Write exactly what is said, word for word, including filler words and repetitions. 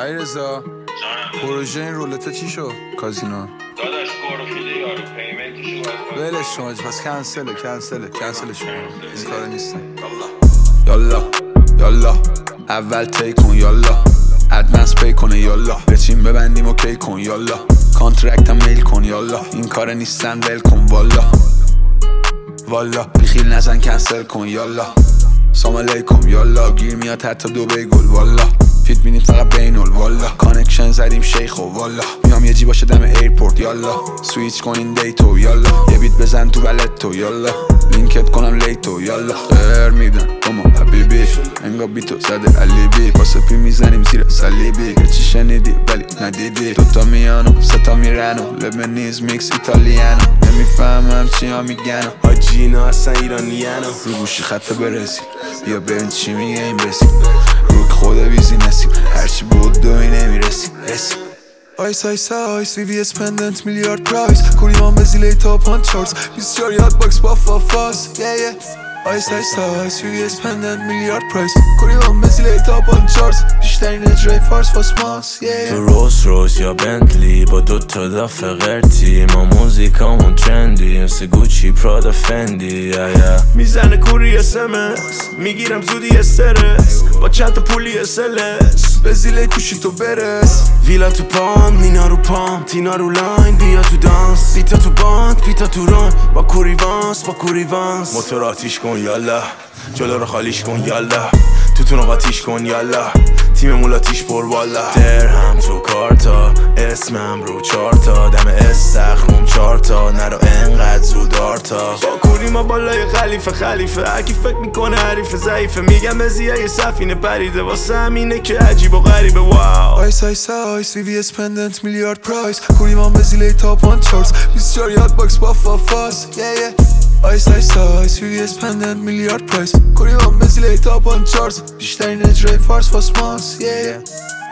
علیرضا پروژه این رولته چی شد؟ کازینو داداش گروفیده یارو پیمنتشو باید ولش شما پس کنسله کنسله کنسله شما این کارا نیستم. یالا یالا اول تی کن یالا ادوانس پی کنه یالا بچین ببندیم اوکی کن یالا کانترکتم میل کن یالا این کار نیستن ول کن والا والا بیخیل نزن کنسل کن یالا سلام علیکم یالا گیر میاد حتی دو بیگل والا فیت بینید فقط بینول والا کانکشن زدیم شیخ و والا میام یه جی باشه دم ایرپورت یالا سویچ کنین دیتو یالا یه بیت بزن تو ولتو یالا لینکت کنم لیتو یالا خیر میدن اما حبیبی انگا بیتو زده علیبی پاسه پی میزنیم زیر سلیبی یه چی شنیدی ولی ندیدی دوتا میانو ستا میرنو لبنیز میکس ایتالیانو نمیفهمم چی ها میگنو حاجینا اصلا ایرانیانو رو گوشی خط برسی بیا ببین چی میگه این بسی روک خود ویزی نسیم هرچی بود دوی نمیرسیم رسیم آیس آیس آیس وی وی اس پندنت میلیارد پرایس کوریمان بزیلی تا پانچارز بیسیار یاد باکس با فافاس yeah yeah آیس آیس آیس وی وی اس پندنت میلیارد پرایس کوریمان بزیلی تا پانچارز بیشترین اجرای فارس فاسماس yeah yeah تو روز روز یا بنتلی با دوتا دافه غرتی ما موزیکامون ترندی مثل گوچی پرادا فندی yeah, yeah. میزنه کوری اس ام اس میگیرم زودی استرس با چند تا پولی اسلس بزیلی کوشی تو برس ویلا تو پام نینا رو پام تینا رو لاین بیا تو دانس بیتا تو باند بیتا تو ران با کوریوانس با کوریوانس موتور آتیش کن یالا جلو رو خالیش کن یالا توتون رو قاتیش کن یالا تیم مولاتیش پر والا درهم تو کارتا اسمم رو چارتا دم استخرم چارتا نرو انقدر زود آرتا با کوری ما بالای خلیفه خلیفه هرکی فکر میکنه حریف ضعیفه میگم بزیه یه سفینه پریده واسه همینه که عجیب و غریبه واو آیس آیس آیس وی وی اس پندنت میلیارد پرایس کوریمان بزیلی تا پانچارز بیسیار یاد باکس با فافاس yeah yeah آیس آیس آیس وی وی اس پندنت میلیارد پرایس کوریمان بزیلی تا پانچارز بیشترین اجرای فارس فاسماس yeah yeah